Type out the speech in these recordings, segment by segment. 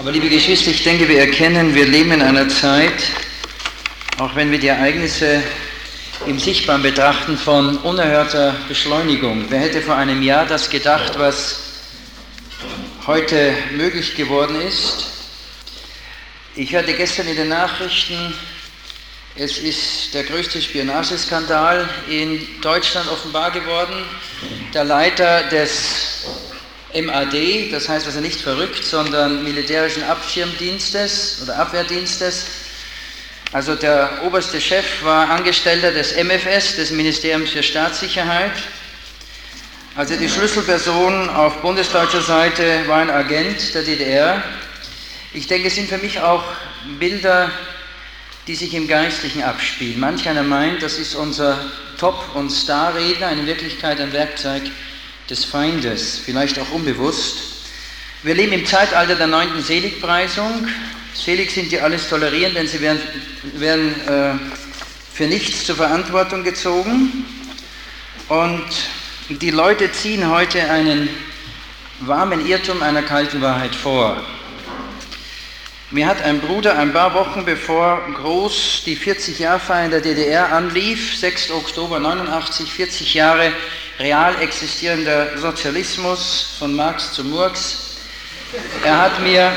Aber liebe Geschwister, ich denke, wir erkennen, wir leben in einer Zeit, auch wenn wir die Ereignisse im Sichtbaren betrachten, von unerhörter Beschleunigung. Wer hätte vor einem Jahr das gedacht, was heute möglich geworden ist? Ich hörte gestern in den Nachrichten, es ist der größte Spionageskandal in Deutschland offenbar geworden. Der Leiter des MAD, das heißt also nicht verrückt, sondern militärischen Abschirmdienstes oder Abwehrdienstes, also der oberste Chef war Angestellter des MFS, des Ministeriums für Staatssicherheit. Also die Schlüsselperson auf bundesdeutscher Seite war ein Agent der DDR. Ich denke, es sind für mich auch Bilder, die sich im Geistlichen abspielen. Manch einer meint, das ist unser Top- und Starredner, in Wirklichkeit ein Werkzeug des Feindes, vielleicht auch unbewusst. Wir leben im Zeitalter der 9. Seligpreisung. Selig sind die alles tolerieren, denn sie werden für nichts zur Verantwortung gezogen. Und die Leute ziehen heute einen warmen Irrtum einer kalten Wahrheit vor. Mir hat ein Bruder ein paar Wochen bevor groß die 40-Jahr-Feier in der DDR anlief, 6. Oktober 89, 40 Jahre real existierender Sozialismus von Marx zu Murks. Er hat mir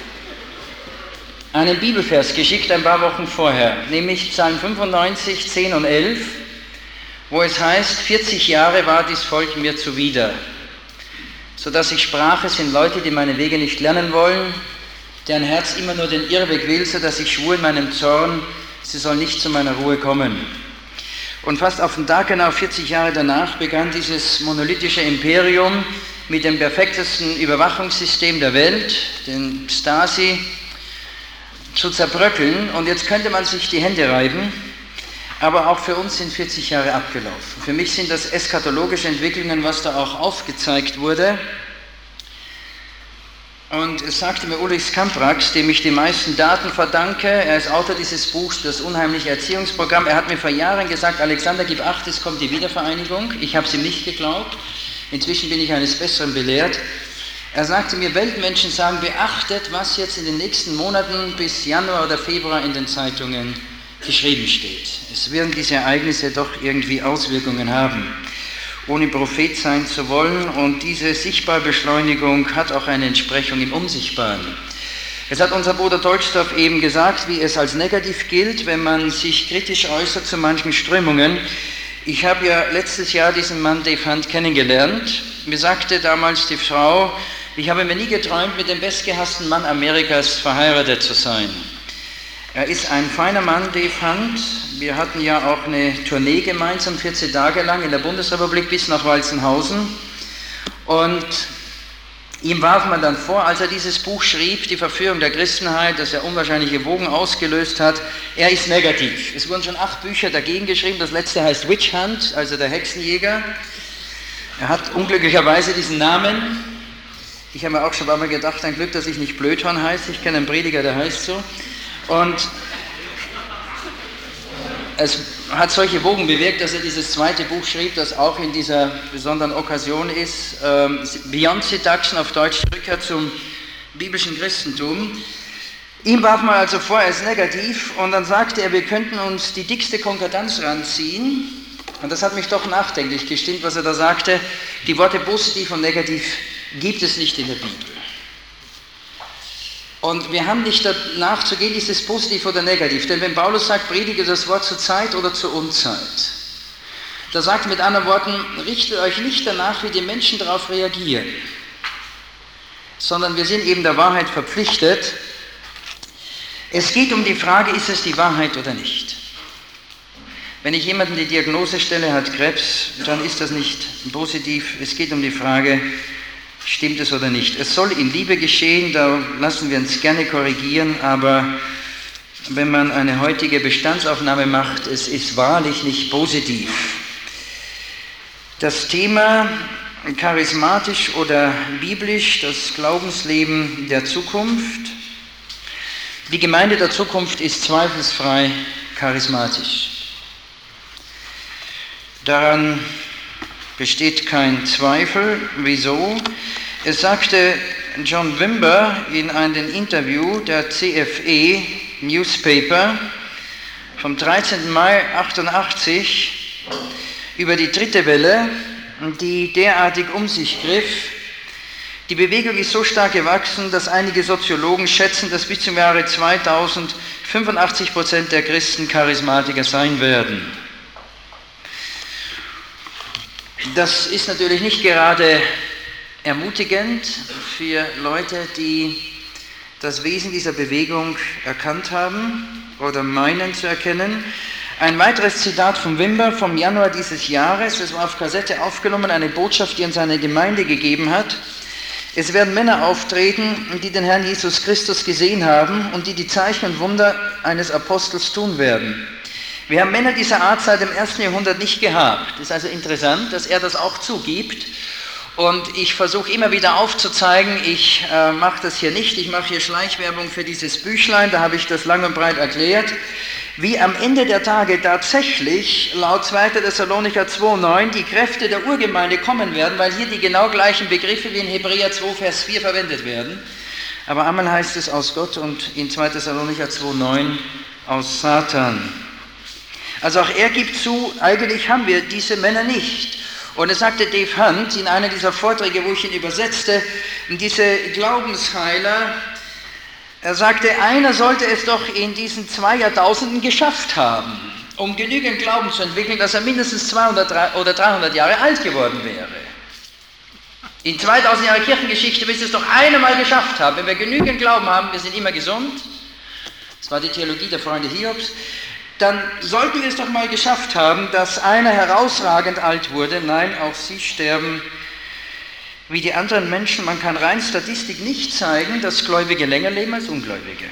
einen Bibelvers geschickt ein paar Wochen vorher, nämlich Psalm 95, 10 und 11, wo es heißt, 40 Jahre war dies Volk mir zuwider, sodass ich sprach, es sind Leute, die meine Wege nicht lernen wollen, deren Herz immer nur den Irrweg will, sodass ich schwur in meinem Zorn, sie sollen nicht zu meiner Ruhe kommen. Und fast auf den Tag genau 40 Jahre danach begann dieses monolithische Imperium mit dem perfektesten Überwachungssystem der Welt, den Stasi, zu zerbröckeln. Und jetzt könnte man sich die Hände reiben, aber auch für uns sind 40 Jahre abgelaufen. Für mich sind das eschatologische Entwicklungen, was da auch aufgezeigt wurde. Und es sagte mir Ulrich Kamprax, dem ich die meisten Daten verdanke, er ist Autor dieses Buchs, das unheimliche Erziehungsprogramm, er hat mir vor Jahren gesagt, Alexander, gib acht, es kommt die Wiedervereinigung. Ich habe es ihm nicht geglaubt, inzwischen bin ich eines Besseren belehrt. Er sagte mir, Weltmenschen sagen, beachtet, was jetzt in den nächsten Monaten bis Januar oder Februar in den Zeitungen geschrieben steht. Es werden diese Ereignisse doch irgendwie Auswirkungen haben, ohne Prophet sein zu wollen, und diese sichtbare Beschleunigung hat auch eine Entsprechung im Unsichtbaren. Es hat unser Bruder Dolstorff eben gesagt, wie es als negativ gilt, wenn man sich kritisch äußert zu manchen Strömungen. Ich habe ja letztes Jahr diesen Mann Dave Hunt kennengelernt. Mir sagte damals die Frau, ich habe mir nie geträumt, mit dem bestgehassten Mann Amerikas verheiratet zu sein. Er ist ein feiner Mann, Dave Hunt. Wir hatten ja auch eine Tournee gemeinsam, 14 Tage lang in der Bundesrepublik bis nach Walzenhausen. Und ihm warf man dann vor, als er dieses Buch schrieb, die Verführung der Christenheit, das ja unwahrscheinliche Wogen ausgelöst hat, er ist negativ. Es wurden schon 8 Bücher dagegen geschrieben, das letzte heißt Witch Hunt, also der Hexenjäger. Er hat unglücklicherweise diesen Namen. Ich habe mir auch schon einmal gedacht, ein Glück, dass ich nicht Blödhorn heiße, ich kenne einen Prediger, der heißt so. Und es hat solche Wogen bewirkt, dass er dieses zweite Buch schrieb, das auch in dieser besonderen Okkasion ist, Beyond Seduction, auf Deutsch Rückkehr zum biblischen Christentum. Ihm warf man also vor, er ist negativ, und dann sagte er, wir könnten uns die dickste Konkordanz ranziehen, und das hat mich doch nachdenklich gestimmt, was er da sagte, die Worte positiv und negativ gibt es nicht in der Bibel. Und wir haben nicht danach zu gehen, ist es positiv oder negativ. Denn wenn Paulus sagt, predige das Wort zur Zeit oder zur Unzeit, da sagt mit anderen Worten, richtet euch nicht danach, wie die Menschen darauf reagieren, sondern wir sind eben der Wahrheit verpflichtet. Es geht um die Frage, ist es die Wahrheit oder nicht? Wenn ich jemandem die Diagnose stelle, er hat Krebs, dann ist das nicht positiv. Es geht um die Frage, stimmt es oder nicht? Es soll in Liebe geschehen, da lassen wir uns gerne korrigieren, aber wenn man eine heutige Bestandsaufnahme macht, es ist wahrlich nicht positiv. Das Thema charismatisch oder biblisch, das Glaubensleben der Zukunft. Die Gemeinde der Zukunft ist zweifelsfrei charismatisch. Daran besteht kein Zweifel. Wieso? Es sagte John Wimber in einem Interview der CFE Newspaper vom 13. Mai 1988 über die dritte Welle, die derartig um sich griff. Die Bewegung ist so stark gewachsen, dass einige Soziologen schätzen, dass bis zum Jahre 2000 85% der Christen Charismatiker sein werden. Das ist natürlich nicht gerade ermutigend für Leute, die das Wesen dieser Bewegung erkannt haben oder meinen zu erkennen. Ein weiteres Zitat von Wimber vom Januar dieses Jahres, das war auf Kassette aufgenommen, eine Botschaft, die er in seine Gemeinde gegeben hat. Es werden Männer auftreten, die den Herrn Jesus Christus gesehen haben und die Zeichen und Wunder eines Apostels tun werden. Wir haben Männer dieser Art seit dem 1. Jahrhundert nicht gehabt. Es ist also interessant, dass er das auch zugibt. Und ich versuche immer wieder aufzuzeigen, ich mache das hier nicht, ich mache hier Schleichwerbung für dieses Büchlein, da habe ich das lang und breit erklärt, wie am Ende der Tage tatsächlich laut 2. Thessalonicher 2,9 die Kräfte der Urgemeinde kommen werden, weil hier die genau gleichen Begriffe wie in Hebräer 2, Vers 4 verwendet werden. Aber einmal heißt es aus Gott und in 2. Thessalonicher 2,9 aus Satan. Also auch er gibt zu, eigentlich haben wir diese Männer nicht. Und es sagte Dave Hunt in einer dieser Vorträge, wo ich ihn übersetzte, diese Glaubensheiler, er sagte, einer sollte es doch in diesen 2 Jahrtausenden geschafft haben, um genügend Glauben zu entwickeln, dass er mindestens 200 oder 300 Jahre alt geworden wäre. In 2000 Jahren Kirchengeschichte müsste es doch einer mal geschafft haben. Wenn wir genügend Glauben haben, wir sind immer gesund, das war die Theologie der Freunde Hiobs, dann sollten wir es doch mal geschafft haben, dass einer herausragend alt wurde. Nein, auch sie sterben wie die anderen Menschen. Man kann rein Statistik nicht zeigen, dass Gläubige länger leben als Ungläubige.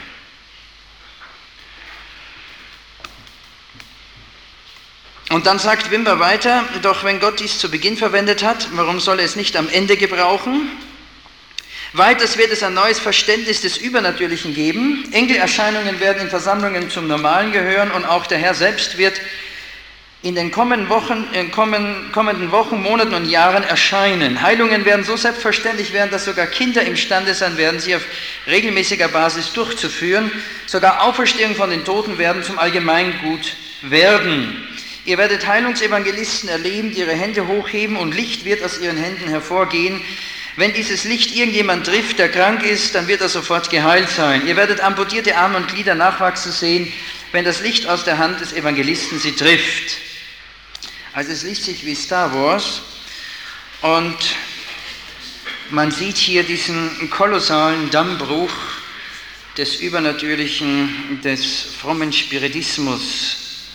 Und dann sagt Wimber weiter, doch wenn Gott dies zu Beginn verwendet hat, warum soll er es nicht am Ende gebrauchen? Weiters wird es ein neues Verständnis des Übernatürlichen geben. Engelerscheinungen werden in Versammlungen zum Normalen gehören und auch der Herr selbst wird in den kommenden Wochen, Monaten und Jahren erscheinen. Heilungen werden so selbstverständlich werden, dass sogar Kinder imstande sein werden, sie auf regelmäßiger Basis durchzuführen. Sogar Auferstehung von den Toten werden zum Allgemeingut werden. Ihr werdet Heilungsevangelisten erleben, die ihre Hände hochheben und Licht wird aus ihren Händen hervorgehen. Wenn dieses Licht irgendjemand trifft, der krank ist, dann wird er sofort geheilt sein. Ihr werdet amputierte Arme und Glieder nachwachsen sehen, wenn das Licht aus der Hand des Evangelisten sie trifft. Also es liest sich wie Star Wars und man sieht hier diesen kolossalen Dammbruch des Übernatürlichen, des frommen Spiritismus.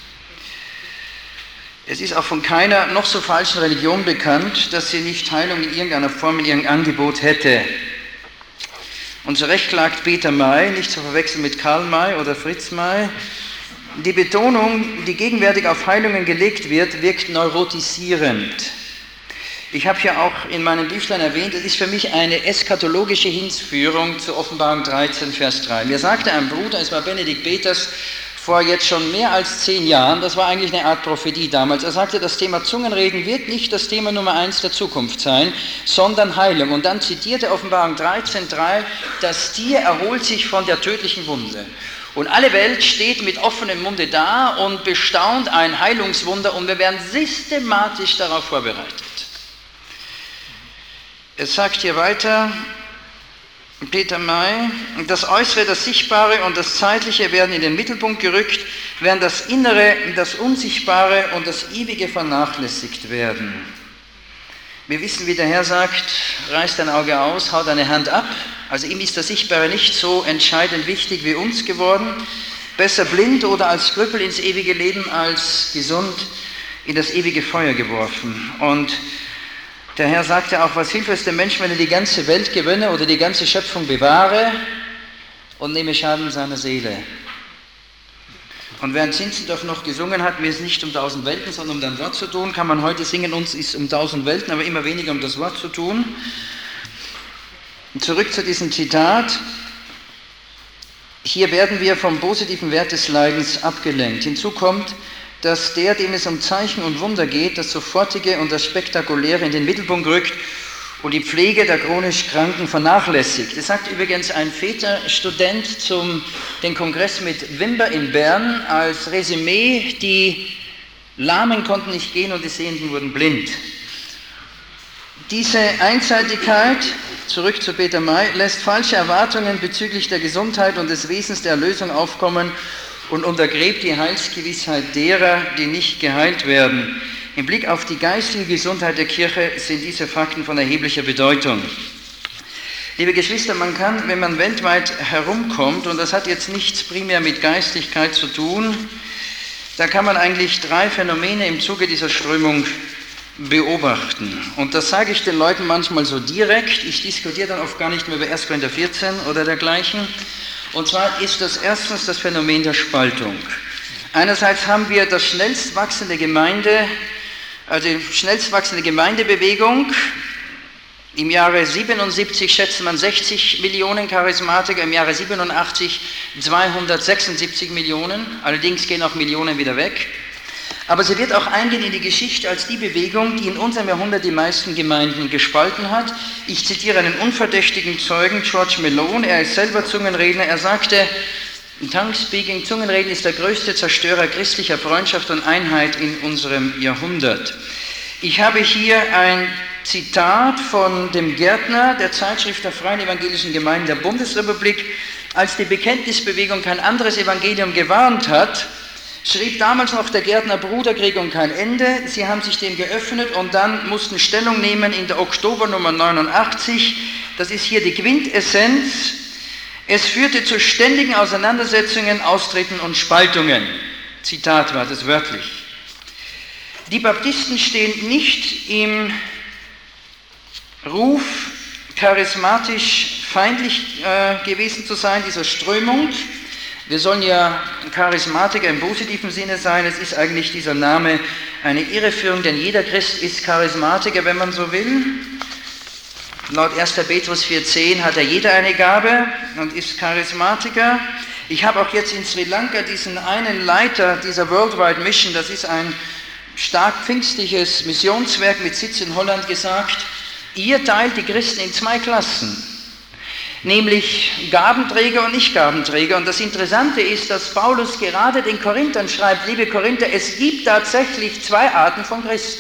Es ist auch von keiner noch so falschen Religion bekannt, dass sie nicht Heilung in irgendeiner Form in ihrem Angebot hätte. Und zu Recht klagt Peter May, nicht zu verwechseln mit Karl May oder Fritz May, die Betonung, die gegenwärtig auf Heilungen gelegt wird, wirkt neurotisierend. Ich habe ja auch in meinem Büchlein erwähnt, es ist für mich eine eschatologische Hinführung zur Offenbarung 13, Vers 3. Mir sagte ein Bruder, es war Benedikt Peters, vor jetzt schon mehr als 10 Jahren, das war eigentlich eine Art Prophetie damals, er sagte, das Thema Zungenreden wird nicht das Thema Nummer 1 der Zukunft sein, sondern Heilung. Und dann zitierte Offenbarung 13,3, das Tier erholt sich von der tödlichen Wunde. Und alle Welt steht mit offenem Munde da und bestaunt ein Heilungswunder und wir werden systematisch darauf vorbereitet. Es sagt hier weiter, Peter May, das Äußere, das Sichtbare und das Zeitliche werden in den Mittelpunkt gerückt, während das Innere, das Unsichtbare und das Ewige vernachlässigt werden. Wir wissen, wie der Herr sagt, reiß dein Auge aus, hau deine Hand ab. Also ihm ist das Sichtbare nicht so entscheidend wichtig wie uns geworden. Besser blind oder als Krüppel ins ewige Leben als gesund in das ewige Feuer geworfen. Und der Herr sagte auch, was hilft es dem Menschen, wenn er die ganze Welt gewinne oder die ganze Schöpfung bewahre und nehme Schaden seiner Seele. Und während Zinzendorf noch gesungen hat, mir ist nicht um 1000 Welten, sondern um dein Wort zu tun, kann man heute singen, uns ist um 1000 Welten, aber immer weniger um das Wort zu tun. Und zurück zu diesem Zitat. Hier werden wir vom positiven Wert des Leidens abgelenkt. Hinzu kommt, dass der, dem es um Zeichen und Wunder geht, das Sofortige und das Spektakuläre in den Mittelpunkt rückt und die Pflege der chronisch Kranken vernachlässigt. Das sagt übrigens ein Väterstudent den Kongress mit Wimber in Bern als Resümee: die Lahmen konnten nicht gehen und die Sehenden wurden blind. Diese Einseitigkeit, zurück zu Peter May, lässt falsche Erwartungen bezüglich der Gesundheit und des Wesens der Erlösung aufkommen und untergräbt die Heilsgewissheit derer, die nicht geheilt werden. Im Blick auf die geistige Gesundheit der Kirche sind diese Fakten von erheblicher Bedeutung. Liebe Geschwister, man kann, wenn man weltweit herumkommt, und das hat jetzt nichts primär mit Geistlichkeit zu tun, da kann man eigentlich 3 Phänomene im Zuge dieser Strömung beobachten. Und das sage ich den Leuten manchmal so direkt. Ich diskutiere dann oft gar nicht mehr über 1. Korinther 14 oder dergleichen. Und zwar ist das erstens das Phänomen der Spaltung. Einerseits haben wir die schnellst wachsende Gemeindebewegung. Im Jahre 77 schätzt man 60 Millionen Charismatiker, im Jahre 87 276 Millionen. Allerdings gehen auch Millionen wieder weg. Aber sie wird auch eingehen in die Geschichte als die Bewegung, die in unserem Jahrhundert die meisten Gemeinden gespalten hat. Ich zitiere einen unverdächtigen Zeugen, George Malone, er ist selber Zungenredner, er sagte: Tongue-Speaking, Zungenreden ist der größte Zerstörer christlicher Freundschaft und Einheit in unserem Jahrhundert. Ich habe hier ein Zitat von dem Gärtner der Zeitschrift der Freien Evangelischen Gemeinden der Bundesrepublik. Als die Bekenntnisbewegung kein anderes Evangelium gewarnt hat, schrieb damals noch der Gärtner: Bruderkrieg und kein Ende. Sie haben sich dem geöffnet und dann mussten Stellung nehmen in der Oktobernummer 89. Das ist hier die Quintessenz. Es führte zu ständigen Auseinandersetzungen, Austritten und Spaltungen. Zitat war das wörtlich. Die Baptisten stehen nicht im Ruf, charismatisch feindlich gewesen zu sein, dieser Strömung. Wir sollen ja Charismatiker im positiven Sinne sein. Es ist eigentlich dieser Name eine Irreführung, denn jeder Christ ist Charismatiker, wenn man so will. Laut 1. Petrus 4,10 hat jeder eine Gabe und ist Charismatiker. Ich habe auch jetzt in Sri Lanka diesen einen Leiter dieser Worldwide Mission, das ist ein stark pfingstliches Missionswerk mit Sitz in Holland, gesagt: Ihr teilt die Christen in 2 Klassen. Nämlich Gabenträger und Nicht-Gabenträger. Und das Interessante ist, dass Paulus gerade den Korinthern schreibt: Liebe Korinther, es gibt tatsächlich 2 Arten von Christen.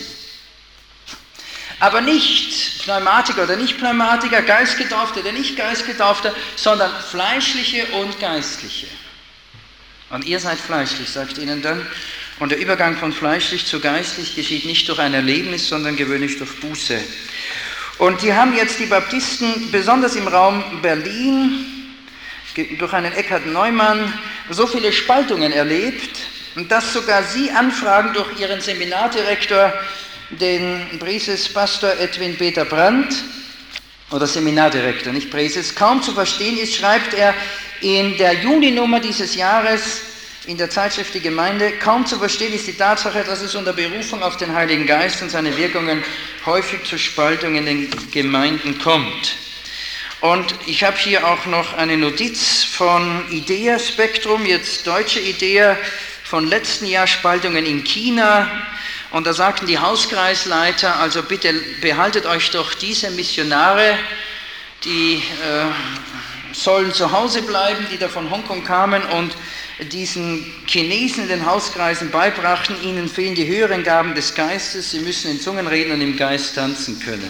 Aber nicht Pneumatiker oder Nicht-Pneumatiker, Geistgetaufte oder Nicht-Geistgetaufte, sondern Fleischliche und Geistliche. Und ihr seid fleischlich, sagt ihnen dann. Und der Übergang von fleischlich zu geistlich geschieht nicht durch ein Erlebnis, sondern gewöhnlich durch Buße. Und die haben jetzt die Baptisten, besonders im Raum Berlin, durch einen Eckhard Neumann, so viele Spaltungen erlebt, dass sogar sie anfragen durch ihren Seminardirektor, den Präses-Pastor Edwin Peter Brandt, oder Seminardirektor, nicht Präses, kaum zu verstehen ist, schreibt er in der Juninummer dieses Jahres in der Zeitschrift Die Gemeinde: Kaum zu verstehen ist die Tatsache, dass es unter Berufung auf den Heiligen Geist und seine Wirkungen häufig zur Spaltung in den Gemeinden kommt. Und ich habe hier auch noch eine Notiz von Idea Spektrum, jetzt deutsche Idea, von letzten Jahr, Spaltungen in China. Und da sagten die Hauskreisleiter: Also bitte behaltet euch doch diese Missionare, die sollen zu Hause bleiben, die da von Hongkong kamen und diesen Chinesen in den Hauskreisen beibrachten, ihnen fehlen die höheren Gaben des Geistes, sie müssen in Zungen reden und im Geist tanzen können.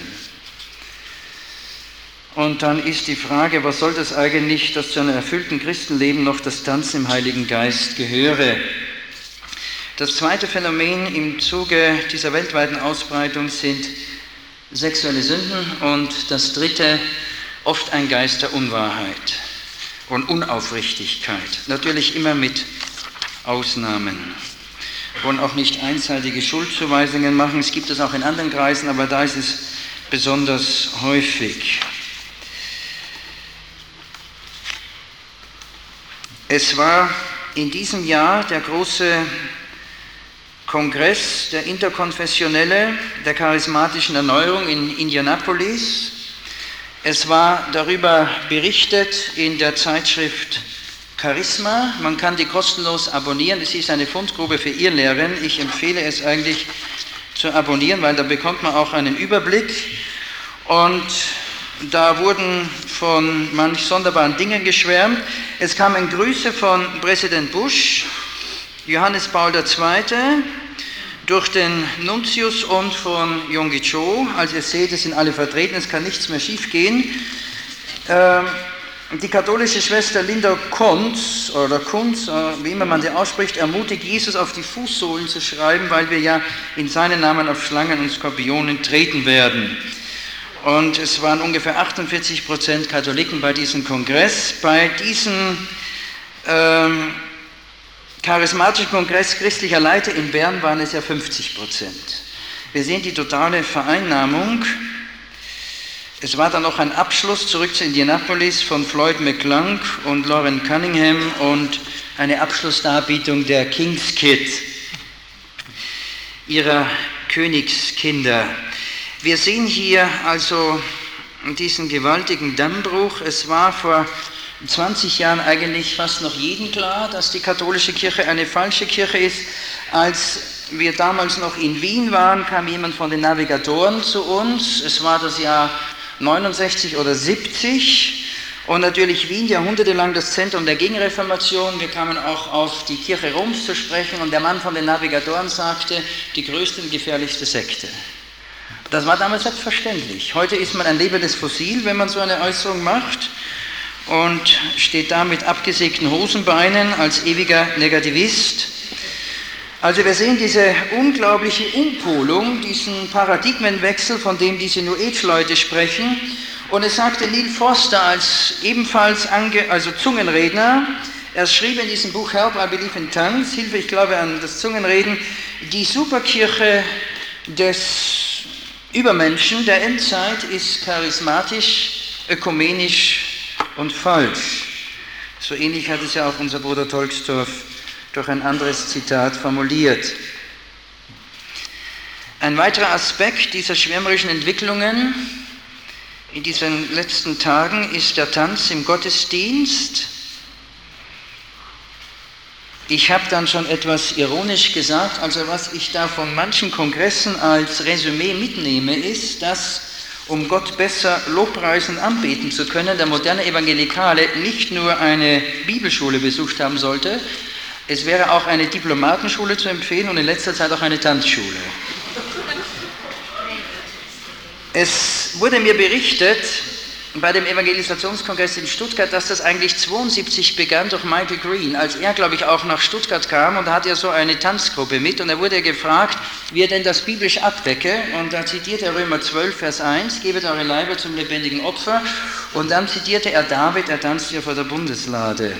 Und dann ist die Frage, was soll das eigentlich, dass zu einem erfüllten Christenleben noch das Tanzen im Heiligen Geist gehöre? Das zweite Phänomen im Zuge dieser weltweiten Ausbreitung sind sexuelle Sünden und das dritte oft ein Geist der Unwahrheit und Unaufrichtigkeit. Natürlich immer mit Ausnahmen. Wir wollen auch nicht einseitige Schuldzuweisungen machen, es gibt es auch in anderen Kreisen, aber da ist es besonders häufig. Es war in diesem Jahr der große Kongress, der Interkonfessionelle, der charismatischen Erneuerung in Indianapolis. Es war darüber berichtet in der Zeitschrift Charisma. Man kann die kostenlos abonnieren. Es ist eine Fundgrube für Irrlehren. Ich empfehle es eigentlich zu abonnieren, weil da bekommt man auch einen Überblick. Und da wurden von manch sonderbaren Dingen geschwärmt. Es kamen Grüße von Präsident Bush, Johannes Paul II., durch den Nuntius und von Yonggi Cho. Also ihr seht, es sind alle vertreten, es kann nichts mehr schiefgehen. Die katholische Schwester Linda Kunz, wie immer man sie ausspricht, ermutigt, Jesus auf die Fußsohlen zu schreiben, weil wir ja in seinen Namen auf Schlangen und Skorpionen treten werden. Und es waren ungefähr 48% Katholiken bei diesem Kongress. Bei diesem charismatischen Kongress christlicher Leiter in Bern waren es ja 50%. Wir sehen die totale Vereinnahmung. Es war dann noch ein Abschluss zurück zu Indianapolis von Floyd McClung und Lauren Cunningham und eine Abschlussdarbietung der King's Kid, ihrer Königskinder. Wir sehen hier also diesen gewaltigen Dammbruch. Es war vor 20 Jahren eigentlich fast noch jedem klar, dass die katholische Kirche eine falsche Kirche ist. Als wir damals noch in Wien waren, kam jemand von den Navigatoren zu uns. Es war das Jahr 69 oder 70 und natürlich Wien jahrhundertelang das Zentrum der Gegenreformation. Wir kamen auch auf die Kirche Roms zu sprechen und der Mann von den Navigatoren sagte, die größte und gefährlichste Sekte. Das war damals selbstverständlich. Heute ist man ein lebendes Fossil, wenn man so eine Äußerung macht und steht da mit abgesägten Hosenbeinen als ewiger Negativist. Also wir sehen diese unglaubliche Umpolung, diesen Paradigmenwechsel, von dem diese New Age-Leute sprechen. Und es sagte Neil Foster als ebenfalls Zungenredner, er schrieb in diesem Buch Help, I Believe in Tongues, Hilfe, ich glaube an das Zungenreden, die Superkirche des Übermenschen der Endzeit ist charismatisch, ökumenisch und falsch. So ähnlich hat es ja auch unser Bruder Tolksdorf durch ein anderes Zitat formuliert. Ein weiterer Aspekt dieser schwärmerischen Entwicklungen in diesen letzten Tagen ist der Tanz im Gottesdienst. Ich habe dann schon etwas ironisch gesagt, also was ich da von manchen Kongressen als Resümee mitnehme, ist, dass, um Gott besser lobpreisen und anbeten zu können, der moderne Evangelikale nicht nur eine Bibelschule besucht haben sollte, es wäre auch eine Diplomatenschule zu empfehlen und in letzter Zeit auch eine Tanzschule. Es wurde mir berichtet bei dem Evangelisationskongress in Stuttgart, dass das eigentlich 1972 begann durch Michael Green, als er, glaube ich, auch nach Stuttgart kam und da hat er so eine Tanzgruppe mit und da wurde er gefragt, wie er denn das biblisch abdecke und da zitiert er Römer 12, Vers 1, gebet eure Leiber zum lebendigen Opfer und dann zitierte er David, er tanzt ja vor der Bundeslade.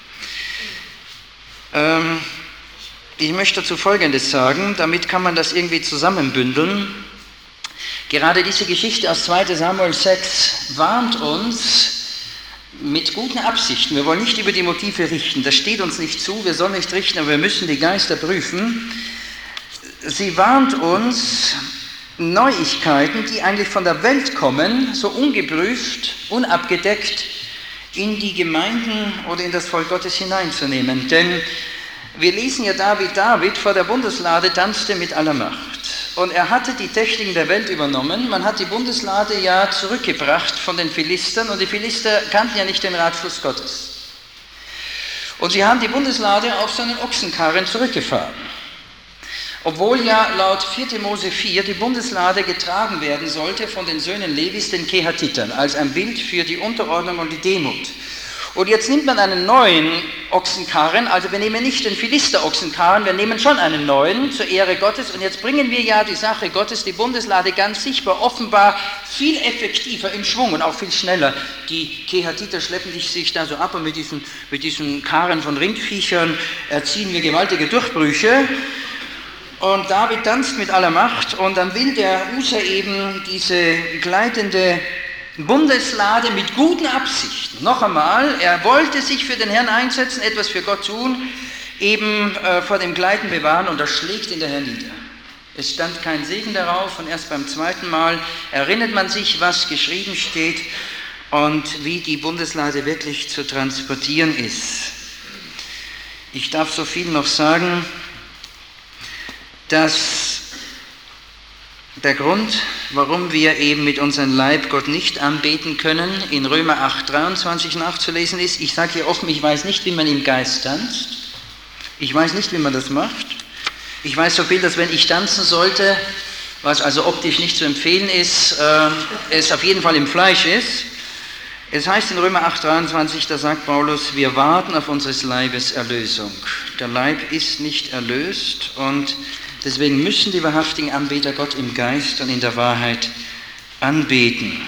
Ich möchte dazu Folgendes sagen, damit kann man das irgendwie zusammenbündeln. Gerade diese Geschichte aus 2. Samuel 6 warnt uns mit guten Absichten. Wir wollen nicht über die Motive richten, das steht uns nicht zu, wir sollen nicht richten, aber wir müssen die Geister prüfen. Sie warnt uns, Neuigkeiten, die eigentlich von der Welt kommen, so ungeprüft, unabgedeckt, in die Gemeinden oder in das Volk Gottes hineinzunehmen. Denn wir lesen ja David vor der Bundeslade tanzte mit aller Macht. Und er hatte die Techniken der Welt übernommen. Man hat die Bundeslade ja zurückgebracht von den Philistern und die Philister kannten ja nicht den Ratschluss Gottes. Und sie haben die Bundeslade auf seinen Ochsenkarren zurückgefahren. Obwohl ja laut 4. Mose 4 die Bundeslade getragen werden sollte von den Söhnen Levis, den Kehatitern, als ein Bild für die Unterordnung und die Demut. Und jetzt nimmt man einen neuen Ochsenkarren, also wir nehmen nicht den Philister-Ochsenkarren, wir nehmen schon einen neuen zur Ehre Gottes und jetzt bringen wir ja die Sache Gottes, die Bundeslade ganz sichtbar, offenbar viel effektiver in Schwung und auch viel schneller. Die Kehatiter schleppen sich da so ab und mit diesen Karren von Rindviechern erzielen wir gewaltige Durchbrüche. Und David tanzt mit aller Macht und dann will der Usa eben diese gleitende Bundeslade mit guten Absichten. Noch einmal, er wollte sich für den Herrn einsetzen, etwas für Gott tun, eben vor dem Gleiten bewahren und das schlägt ihn der Herr nieder. Es stand kein Segen darauf und erst beim zweiten Mal erinnert man sich, was geschrieben steht und wie die Bundeslade wirklich zu transportieren ist. Ich darf so viel noch sagen, dass der Grund, warum wir eben mit unserem Leib Gott nicht anbeten können, in Römer 8,23 nachzulesen ist. Ich sage hier offen, ich weiß nicht, wie man im Geist tanzt. Ich weiß nicht, wie man das macht. Ich weiß so viel, dass wenn ich tanzen sollte, was also optisch nicht zu empfehlen ist, es auf jeden Fall im Fleisch ist. Es heißt in Römer 8,23, da sagt Paulus, wir warten auf unseres Leibes Erlösung. Der Leib ist nicht erlöst und deswegen müssen die wahrhaftigen Anbeter Gott im Geist und in der Wahrheit anbeten.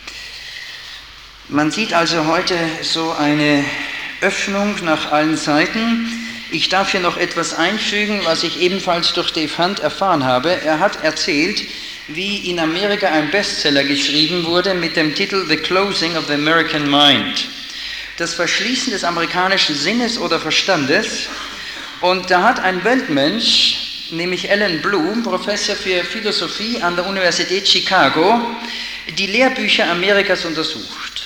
Man sieht also heute so eine Öffnung nach allen Seiten. Ich darf hier noch etwas einfügen, was ich ebenfalls durch Dave Hunt erfahren habe. Er hat erzählt, wie in Amerika ein Bestseller geschrieben wurde mit dem Titel The Closing of the American Mind. Das Verschließen des amerikanischen Sinnes oder Verstandes. Und da hat ein Weltmensch, nämlich Alan Bloom, Professor für Philosophie an der Universität Chicago, die Lehrbücher Amerikas untersucht.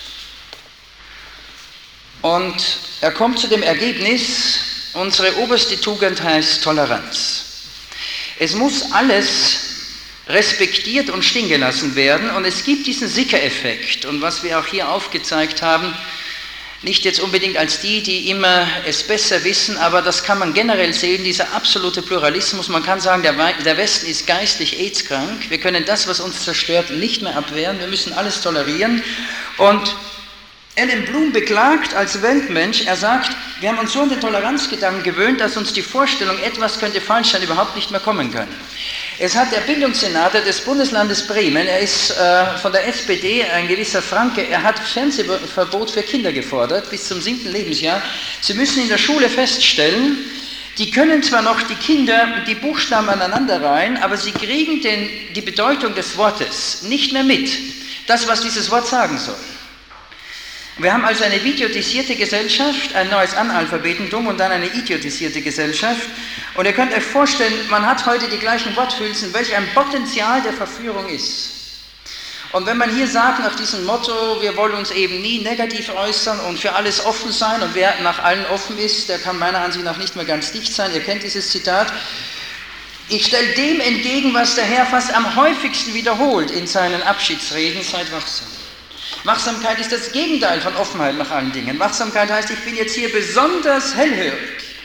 Und er kommt zu dem Ergebnis, unsere oberste Tugend heißt Toleranz. Es muss alles respektiert und stehen gelassen werden und es gibt diesen Sicker-Effekt. Und was wir auch hier aufgezeigt haben, nicht jetzt unbedingt als die immer es besser wissen, aber das kann man generell sehen, dieser absolute Pluralismus. Man kann sagen, der Westen ist geistlich AIDS-krank. Wir können das, was uns zerstört, nicht mehr abwehren. Wir müssen alles tolerieren. Und Alan Bloom beklagt als Weltmensch, er sagt, wir haben uns so an den Toleranzgedanken gewöhnt, dass uns die Vorstellung, etwas könnte falsch sein, überhaupt nicht mehr kommen kann. Es hat der Bildungssenator des Bundeslandes Bremen, er ist von der SPD, ein gewisser Franke, er hat Fernsehverbot für Kinder gefordert, bis zum 7. Lebensjahr. Sie müssen in der Schule feststellen, die können zwar noch die Kinder die Buchstaben aneinanderreihen, aber sie kriegen die Bedeutung des Wortes nicht mehr mit, das, was dieses Wort sagen soll. Wir haben also eine idiotisierte Gesellschaft, ein neues Analphabetentum und dann eine idiotisierte Gesellschaft. Und ihr könnt euch vorstellen, man hat heute die gleichen Worthülsen, welch ein Potenzial der Verführung ist. Und wenn man hier sagt, nach diesem Motto, wir wollen uns eben nie negativ äußern und für alles offen sein und wer nach allen offen ist, der kann meiner Ansicht nach nicht mehr ganz dicht sein. Ihr kennt dieses Zitat. Ich stelle dem entgegen, was der Herr fast am häufigsten wiederholt in seinen Abschiedsreden, seid wachsam. Wachsamkeit ist das Gegenteil von Offenheit nach allen Dingen. Wachsamkeit heißt, ich bin jetzt hier besonders hellhörig.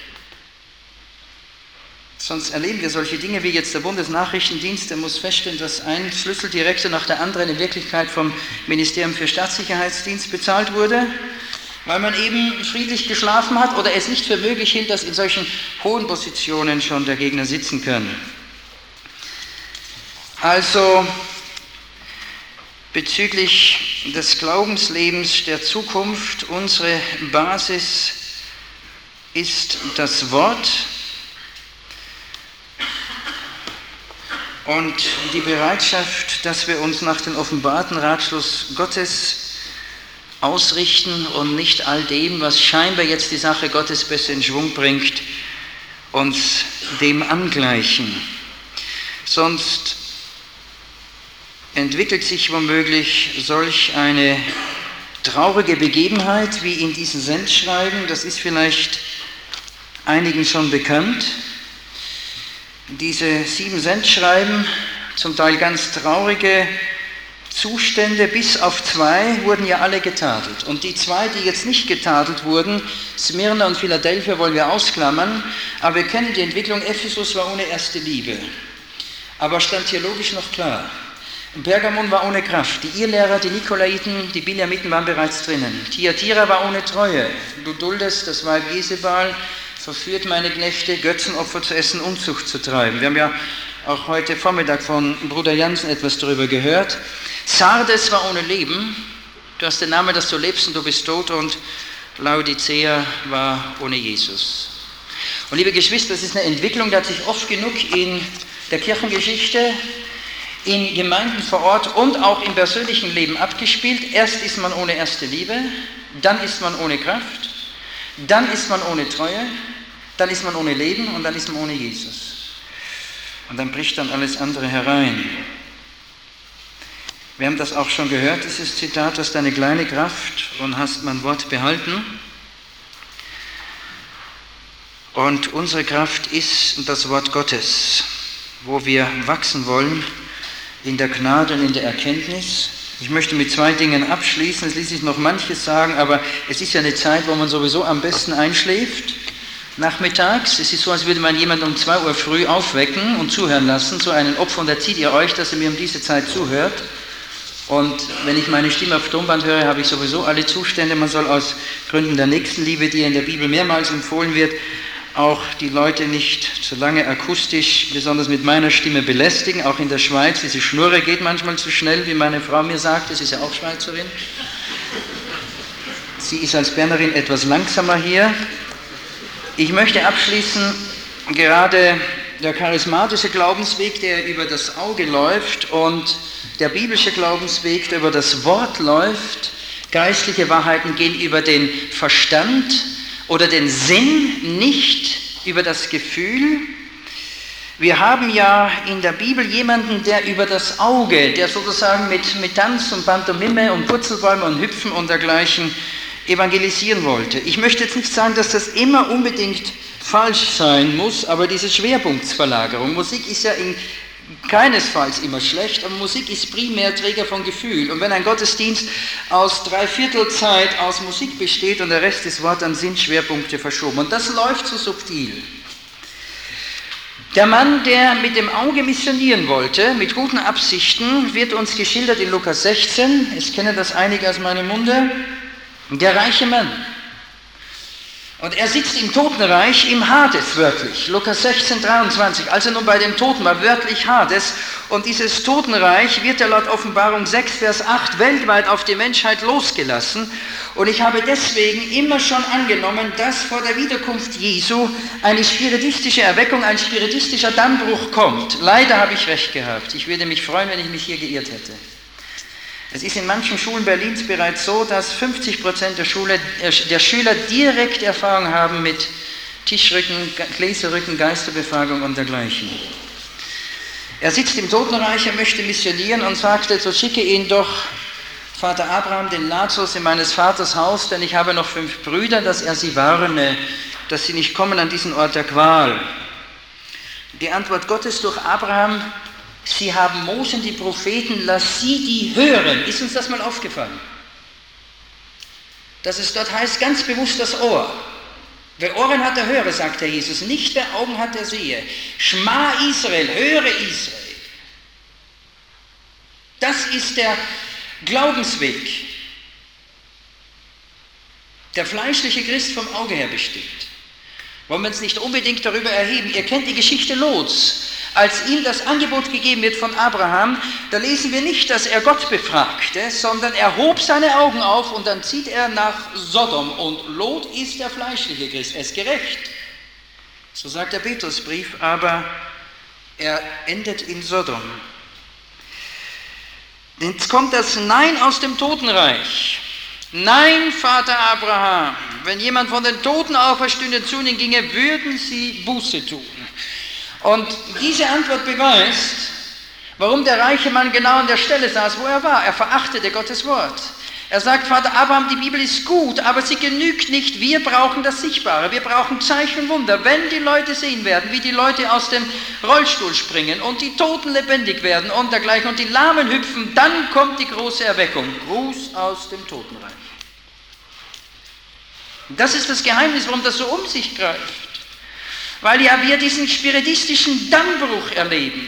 Sonst erleben wir solche Dinge wie jetzt der Bundesnachrichtendienst, der muss feststellen, dass ein Schlüsseldirektor nach der anderen in Wirklichkeit vom Ministerium für Staatssicherheitsdienst bezahlt wurde, weil man eben friedlich geschlafen hat oder es nicht für möglich hielt, dass in solchen hohen Positionen schon der Gegner sitzen kann. Also bezüglich des Glaubenslebens der Zukunft, unsere Basis ist das Wort und die Bereitschaft, dass wir uns nach dem offenbarten Ratschluss Gottes ausrichten und nicht all dem, was scheinbar jetzt die Sache Gottes besser in Schwung bringt, uns dem angleichen. Sonst entwickelt sich womöglich solch eine traurige Begebenheit wie in diesem Sendschreiben, das ist vielleicht einigen schon bekannt. Diese 7 Sendschreiben, zum Teil ganz traurige Zustände, bis auf 2 wurden ja alle getadelt. Und die 2, die jetzt nicht getadelt wurden, Smyrna und Philadelphia, wollen wir ausklammern, aber wir kennen die Entwicklung, Ephesus war ohne erste Liebe, aber stand theologisch noch klar. Pergamon war ohne Kraft, die Irrlehrer, die Nikolaiten, die Bileamiten waren bereits drinnen. Thyatira war ohne Treue. Du duldest, das Weib Jesebal, verführt meine Knechte, Götzenopfer zu essen, Unzucht zu treiben. Wir haben ja auch heute Vormittag von Bruder Jansen etwas darüber gehört. Sardes war ohne Leben, du hast den Namen, dass du lebst und du bist tot, und Laodicea war ohne Jesus. Und liebe Geschwister, das ist eine Entwicklung, die hat sich oft genug in der Kirchengeschichte, in Gemeinden vor Ort und auch im persönlichen Leben abgespielt. Erst ist man ohne erste Liebe, dann ist man ohne Kraft, dann ist man ohne Treue, dann ist man ohne Leben und dann ist man ohne Jesus. Und dann bricht dann alles andere herein. Wir haben das auch schon gehört, dieses Zitat, hast deine kleine Kraft und hast mein Wort behalten. Und unsere Kraft ist das Wort Gottes, wo wir wachsen wollen, in der Gnade und in der Erkenntnis. Ich möchte mit 2 Dingen abschließen, es ließ sich noch manches sagen, aber es ist ja eine Zeit, wo man sowieso am besten einschläft, nachmittags. Es ist so, als würde man jemanden um 2 Uhr früh aufwecken und zuhören lassen, so einen Opfer, und erzieht ihr euch, dass ihr mir um diese Zeit zuhört. Und wenn ich meine Stimme auf Tonband höre, habe ich sowieso alle Zustände. Man soll aus Gründen der Nächstenliebe, die in der Bibel mehrmals empfohlen wird, auch die Leute nicht zu lange akustisch, besonders mit meiner Stimme, belästigen. Auch in der Schweiz, diese Schnurre geht manchmal zu schnell, wie meine Frau mir sagt, sie ist ja auch Schweizerin. Sie ist als Bernerin etwas langsamer hier. Ich möchte abschließen, gerade der charismatische Glaubensweg, der über das Auge läuft, und der biblische Glaubensweg, der über das Wort läuft. Geistliche Wahrheiten gehen über den Verstand oder den Sinn, nicht über das Gefühl. Wir haben ja in der Bibel jemanden, der über das Auge, der sozusagen mit Tanz und Pantomime und Purzelbäume und Hüpfen und dergleichen evangelisieren wollte. Ich möchte jetzt nicht sagen, dass das immer unbedingt falsch sein muss, aber diese Schwerpunktsverlagerung, Musik ist ja keinesfalls immer schlecht, aber Musik ist primär Träger von Gefühl. Und wenn ein Gottesdienst aus 3/4 Zeit aus Musik besteht und der Rest ist Wort, dann sind Schwerpunkte verschoben. Und das läuft so subtil. Der Mann, der mit dem Auge missionieren wollte, mit guten Absichten, wird uns geschildert in Lukas 16. Es kennen das einige aus meinem Munde. Der reiche Mann. Und er sitzt im Totenreich, im Hades wörtlich. Lukas 16, 23. Als er nun bei den Toten war, wörtlich Hades. Und dieses Totenreich wird ja laut Offenbarung 6, Vers 8 weltweit auf die Menschheit losgelassen. Und ich habe deswegen immer schon angenommen, dass vor der Wiederkunft Jesu eine spiritistische Erweckung, ein spiritistischer Dammbruch kommt. Leider habe ich recht gehabt. Ich würde mich freuen, wenn ich mich hier geirrt hätte. Es ist in manchen Schulen Berlins bereits so, dass 50% der Schüler direkt Erfahrung haben mit Tischrücken, Gläserrücken, Geisterbefragung und dergleichen. Er sitzt im Totenreich, er möchte missionieren und sagte, so schicke ihn doch, Vater Abraham, den Lazarus in meines Vaters Haus, denn ich habe noch 5 Brüder, dass er sie warne, dass sie nicht kommen an diesen Ort der Qual. Die Antwort Gottes durch Abraham: Sie haben Mose und die Propheten, lass sie die hören. Ist uns das mal aufgefallen? Dass es dort heißt, ganz bewusst das Ohr. Wer Ohren hat, der höre, sagt der Jesus. Nicht wer Augen hat, der sehe. Schma Israel, höre Israel. Das ist der Glaubensweg. Der fleischliche Christ vom Auge her bestimmt. Wollen wir uns nicht unbedingt darüber erheben. Ihr kennt die Geschichte Lots. Als ihm das Angebot gegeben wird von Abraham, da lesen wir nicht, dass er Gott befragte, sondern er hob seine Augen auf und dann zieht er nach Sodom. Und Lot ist der fleischliche Christ, er ist gerecht. So sagt der Petrusbrief, aber er endet in Sodom. Jetzt kommt das Nein aus dem Totenreich. Nein, Vater Abraham, wenn jemand von den Toten auferstünde zu ihnen ginge, würden sie Buße tun. Und diese Antwort beweist, warum der reiche Mann genau an der Stelle saß, wo er war. Er verachtete Gottes Wort. Er sagt, Vater Abraham, die Bibel ist gut, aber sie genügt nicht. Wir brauchen das Sichtbare. Wir brauchen Zeichen und Wunder. Wenn die Leute sehen werden, wie die Leute aus dem Rollstuhl springen und die Toten lebendig werden und dergleichen und die Lahmen hüpfen, dann kommt die große Erweckung. Gruß aus dem Totenreich. Das ist das Geheimnis, warum das so um sich greift. Weil ja wir diesen spiritistischen Dammbruch erleben.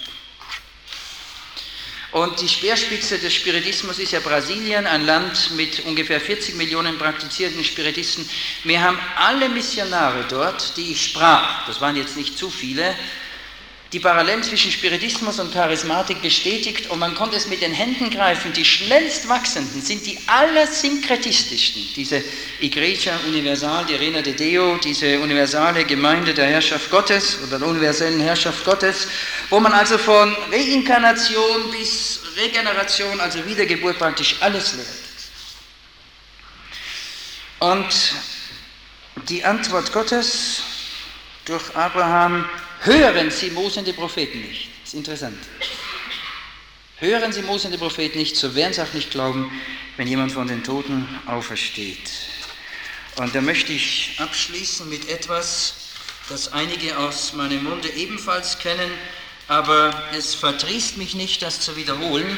Und die Speerspitze des Spiritismus ist ja Brasilien, ein Land mit ungefähr 40 Millionen praktizierenden Spiritisten. Mir haben alle Missionare dort, die ich sprach, das waren jetzt nicht zu viele, die Parallelen zwischen Spiritismus und Charismatik bestätigt und man konnte es mit den Händen greifen. Die schnellst wachsenden sind die allersynkretistischen. Diese Igreja Universal de Reina de Deo, diese universale Gemeinde der Herrschaft Gottes oder der universellen Herrschaft Gottes, wo man also von Reinkarnation bis Regeneration, also Wiedergeburt praktisch alles lehrt. Und die Antwort Gottes durch Abraham: Hören Sie Mose und die Propheten nicht. Das ist interessant. Hören Sie Mose und die Propheten nicht, so werden Sie auch nicht glauben, wenn jemand von den Toten aufersteht. Und da möchte ich abschließen mit etwas, das einige aus meinem Munde ebenfalls kennen, aber es verdrießt mich nicht, das zu wiederholen.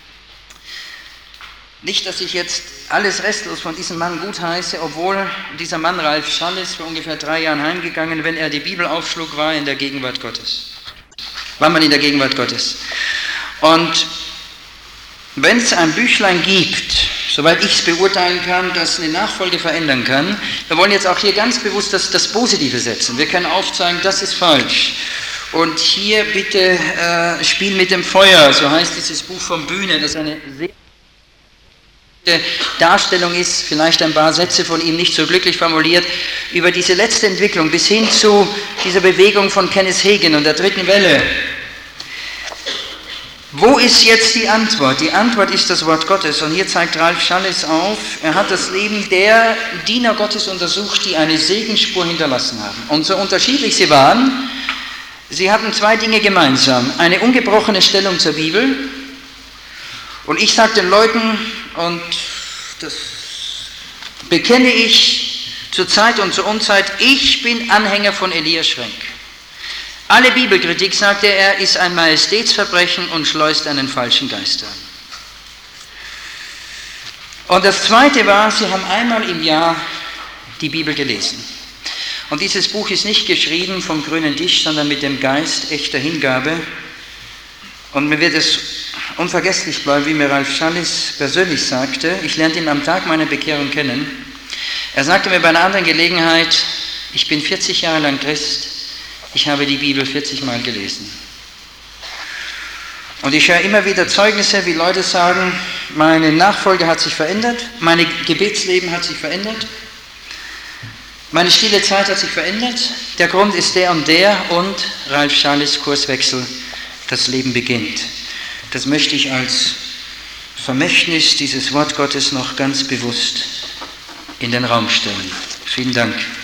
Nicht, dass ich jetzt alles restlos von diesem Mann gutheiße, obwohl dieser Mann, Ralf Schallis, vor ungefähr 3 Jahren heimgegangen, wenn er die Bibel aufschlug, war in der Gegenwart Gottes. War man in der Gegenwart Gottes. Und wenn es ein Büchlein gibt, soweit ich es beurteilen kann, das eine Nachfolge verändern kann, wir wollen jetzt auch hier ganz bewusst das Positive setzen. Wir können aufzeigen, das ist falsch. Und hier bitte Spiel mit dem Feuer, so heißt dieses Buch von Bühne, das eine sehr Darstellung ist, vielleicht ein paar Sätze von ihm nicht so glücklich formuliert, über diese letzte Entwicklung bis hin zu dieser Bewegung von Kenneth Hagin und der dritten Welle. Wo ist jetzt die Antwort? Die Antwort ist das Wort Gottes. Und hier zeigt Ralf Schallis auf, er hat das Leben der Diener Gottes untersucht, die eine Segensspur hinterlassen haben. Und so unterschiedlich sie waren, sie hatten 2 Dinge gemeinsam. Eine ungebrochene Stellung zur Bibel. Und ich sage den Leuten, und das bekenne ich zur Zeit und zur Unzeit, ich bin Anhänger von Elias Schrenk. Alle Bibelkritik, sagte er, ist ein Majestätsverbrechen und schleust einen falschen Geist an. Und das Zweite war, sie haben einmal im Jahr die Bibel gelesen. Und dieses Buch ist nicht geschrieben vom grünen Tisch, sondern mit dem Geist echter Hingabe. Und mir wird es unvergesslich bleiben, wie mir Ralf Schallis persönlich sagte. Ich lernte ihn am Tag meiner Bekehrung kennen. Er sagte mir bei einer anderen Gelegenheit, ich bin 40 Jahre lang Christ, ich habe die Bibel 40 Mal gelesen. Und ich höre immer wieder Zeugnisse, wie Leute sagen, meine Nachfolge hat sich verändert, mein Gebetsleben hat sich verändert, meine stille Zeit hat sich verändert, der Grund ist der und Ralf Schallis Kurswechsel, das Leben beginnt. Das möchte ich als Vermächtnis dieses Wort Gottes noch ganz bewusst in den Raum stellen. Vielen Dank.